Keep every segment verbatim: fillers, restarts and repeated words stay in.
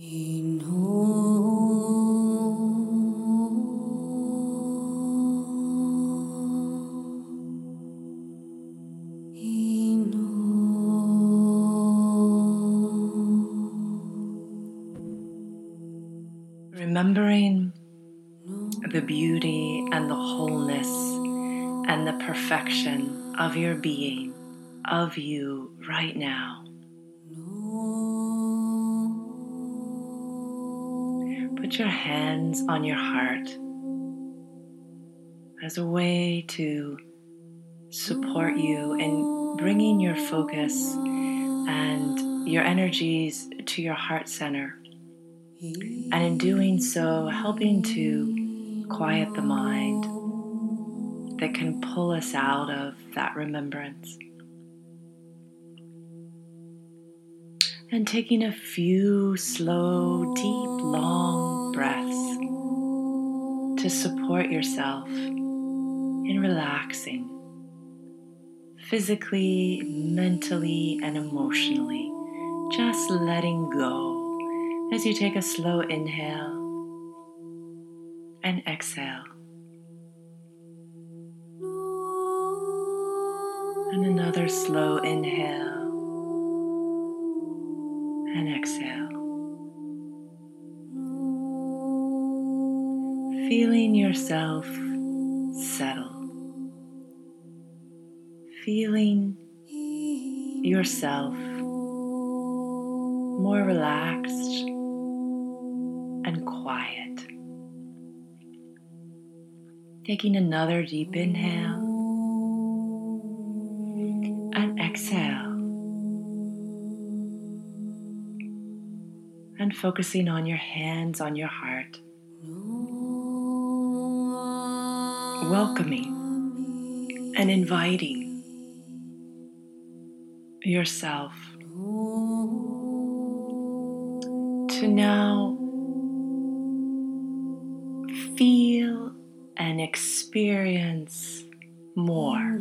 Remembering the beauty and the wholeness and the perfection of your being, of you right now. Put your hands on your heart as a way to support you in bringing your focus and your energies to your heart center. And in doing so, helping to quiet the mind that can pull us out of that remembrance. And taking a few slow, deep, long breaths to support yourself in relaxing physically, mentally, and emotionally, just letting go as you take a slow inhale and exhale. And another slow inhale and exhale. Feeling yourself settle. Feeling yourself more relaxed and quiet. Taking another deep inhale and exhale. And focusing on your hands on your heart. Welcoming and inviting yourself to now feel and experience more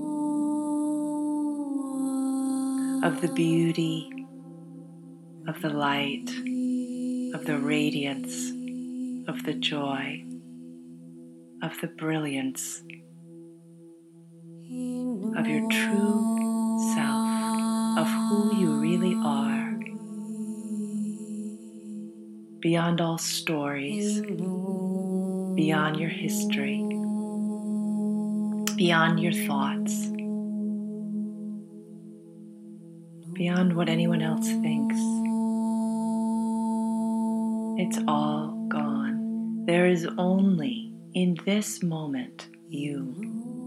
of the beauty, of the light, of the radiance, of the joy, of the brilliance of your true self, of who you really are, beyond all stories, beyond your history, beyond your thoughts, beyond what anyone else thinks. It's all gone. There is only, in this moment, you.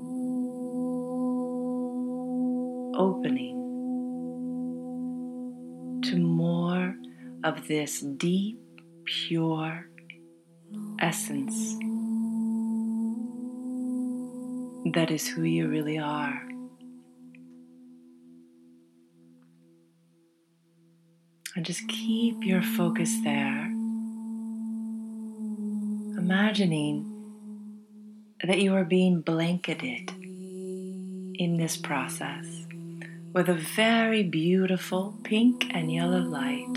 Opening to more of this deep, pure essence that is who you really are. And just keep your focus there, imagining that you are being blanketed in this process with a very beautiful pink and yellow light.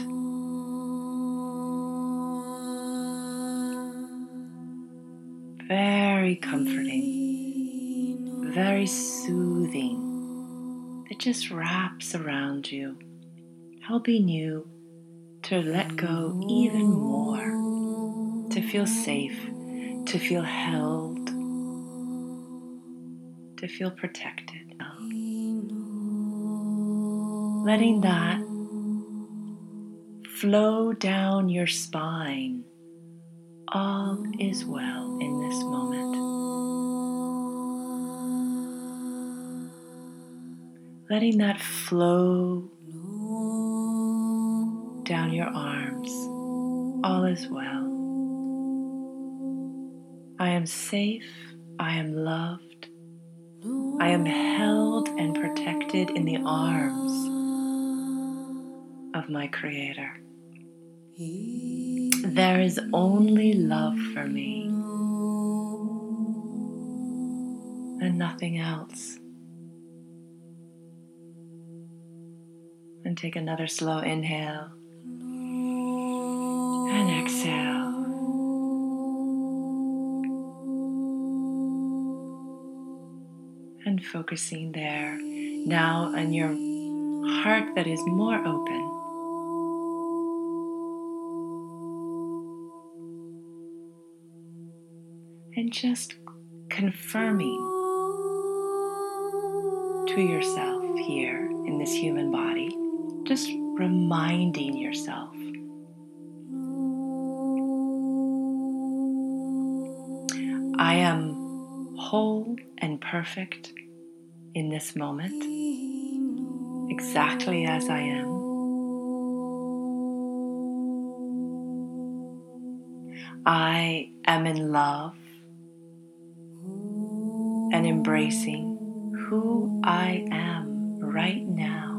Very comforting, very soothing, that just wraps around you, helping you to let go even more, to feel safe, to feel held, to feel protected. Letting that flow down your spine. All is well in this moment. Letting that flow down your arms. All is well. I am safe. I am loved. I am held and protected in the arms of my Creator. There is only love for me and nothing else. And take another slow inhale And exhale. And focusing there now on your heart that is more open. And just confirming to yourself here in this human body, just reminding yourself, I am whole and perfect in this moment, exactly as I am. I am in love and embracing who I am right now.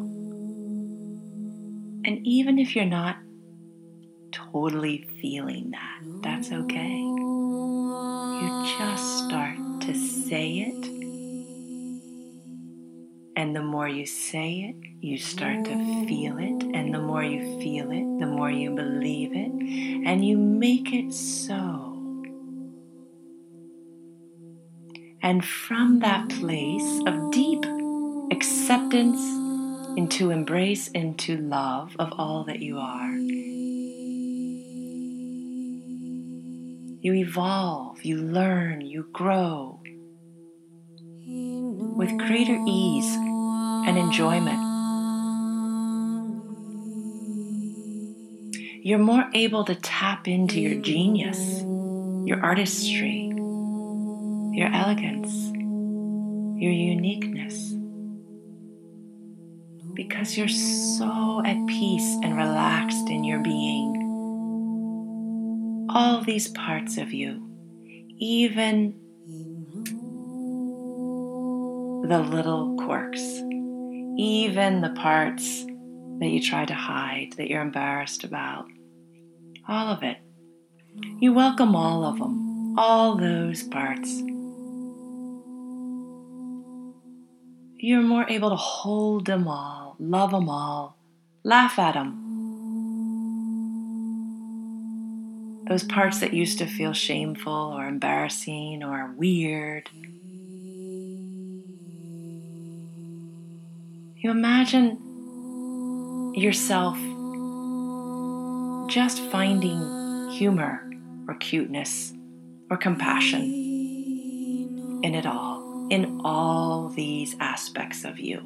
And even if you're not totally feeling that, that's okay. You just start to say it. And the more you say it, you start to feel it. And the more you feel it, the more you believe it. And you make it so. And from that place of deep acceptance into embrace, into love of all that you are, you evolve, you learn, you grow with greater ease and enjoyment. You're more able to tap into your genius, your artistry, your elegance, your uniqueness, because you're so at peace and relaxed in your being. All these parts of you, even the little quirks, even the parts that you try to hide, that you're embarrassed about, all of it. You welcome all of them, all those parts. You're more able to hold them all, love them all, laugh at them. Those parts that used to feel shameful or embarrassing or weird. You imagine yourself just finding humor or cuteness or compassion in it all, in all these aspects of you.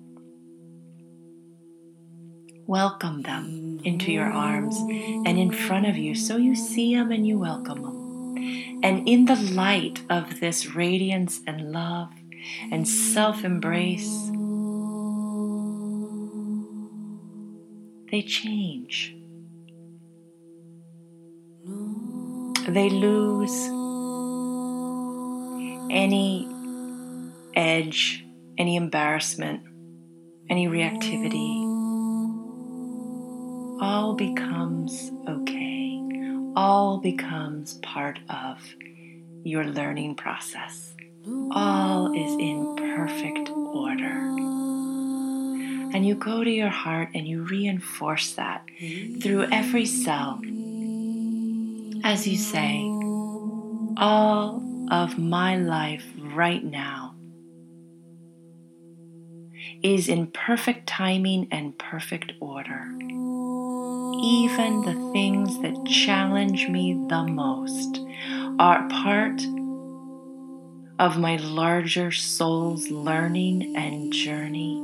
Welcome them into your arms and in front of you so you see them and you welcome them. And in the light of this radiance and love and self-embrace, they change. They lose any edge, any embarrassment, any reactivity. All becomes okay. All becomes part of your learning process. All is in perfect order. And you go to your heart and you reinforce that through every cell. As you say, all of my life right now is in perfect timing and perfect order. Even the things that challenge me the most are part of my larger soul's learning and journey.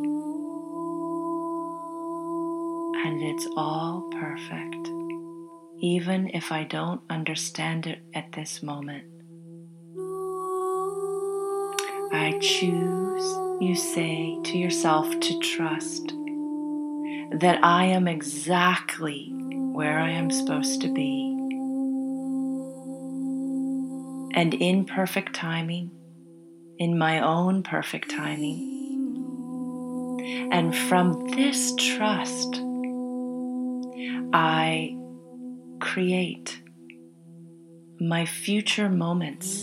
And it's all perfect, even if I don't understand it at this moment. I choose, you say to yourself, to trust that I am exactly where I am supposed to be. And in perfect timing, in my own perfect timing. And from this trust, I create my future moments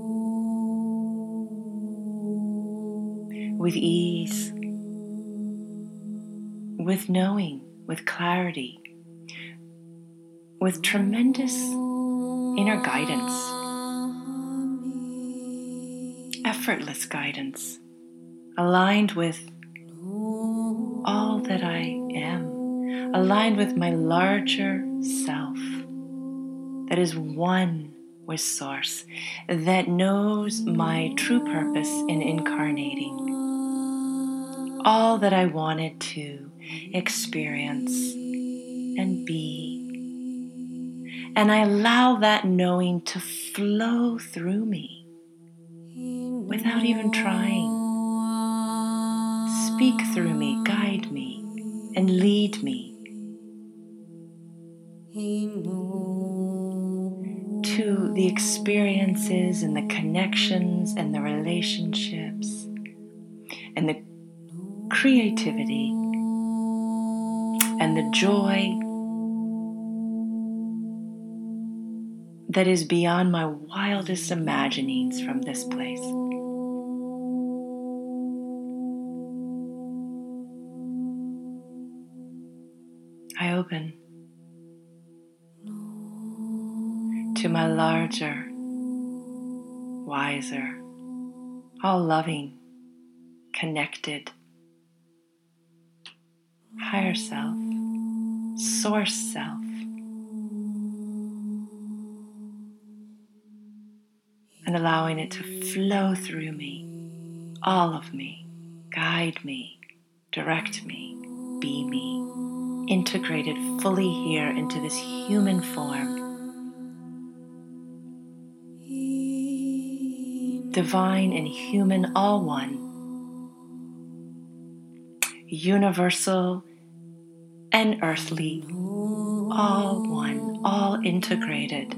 with ease, with knowing, with clarity, with tremendous inner guidance, effortless guidance, aligned with all that I am, aligned with my larger self that is one with Source, that knows my true purpose in incarnating, all that I wanted to experience and be. And I allow that knowing to flow through me without even trying. Speak through me, guide me, and lead me to the experiences and the connections and the relationships and the creativity and the joy that is beyond my wildest imaginings from this place. I open to my larger, wiser, all-loving, connected, higher self, Source self. And allowing it to flow through me, all of me, guide me, direct me, be me, integrated fully here into this human form. Divine and human, all one. Universal and earthly, all one, all integrated.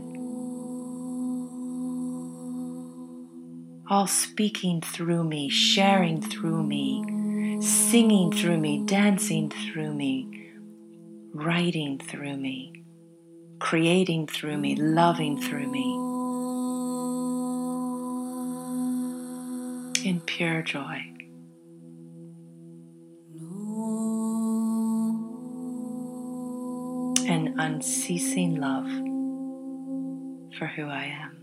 All speaking through me, sharing through me, singing through me, dancing through me, writing through me, creating through me, loving through me, in pure joy. And unceasing love for who I am.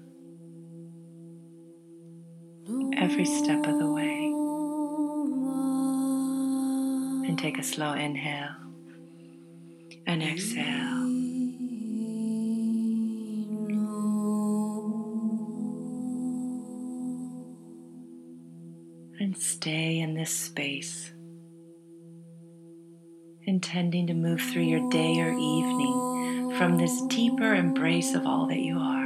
Every step of the way. And take a slow inhale and exhale. And stay in this space, intending to move through your day or evening from this deeper embrace of all that you are.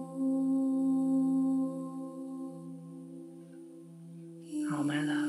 All my love.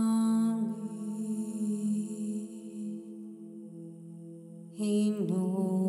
He knows.